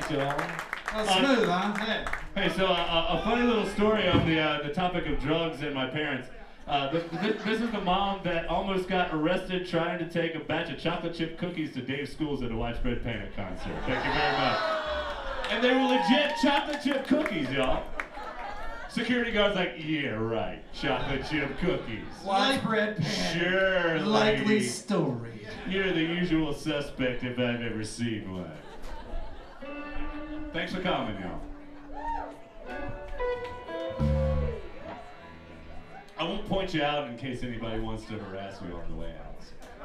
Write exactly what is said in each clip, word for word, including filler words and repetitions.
Thanks, y'all. That's smooth, huh? Hey. Hey, so uh, a funny little story on the uh, the topic of drugs and my parents. Uh, th- th- this is the mom that almost got arrested trying to take a batch of chocolate chip cookies to Dave Schools at a Widespread Panic concert. Thank you very much. And they were legit chocolate chip cookies, y'all. Security guard's like, yeah, right, chocolate chip cookies. Widespread Panic. Sure, Likely lady. story. You're the usual suspect if I've ever seen one. Thanks for coming, y'all. I won't point you out in case anybody wants to harass me on the way out.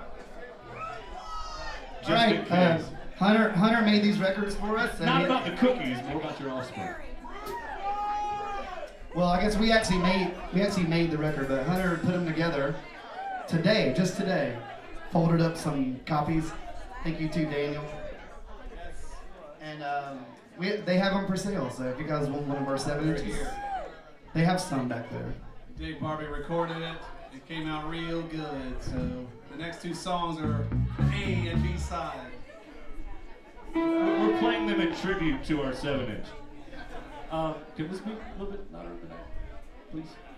Just All right, in uh, case. Hunter. Hunter made these records for us. and Not we- about the cookies, more about your offspring. Well, I guess we actually made we actually made the record, but Hunter put them together today, just today. Folded up some copies. Thank you to Daniel. And um, we they have them for sale. So if you guys want one of our seven inches, they have some back there. Dave Barbie recorded it. It came out real good. So the next two songs are A and B side. We're playing them in tribute to our seven inch. Um, can we speak a little bit louder than that, please?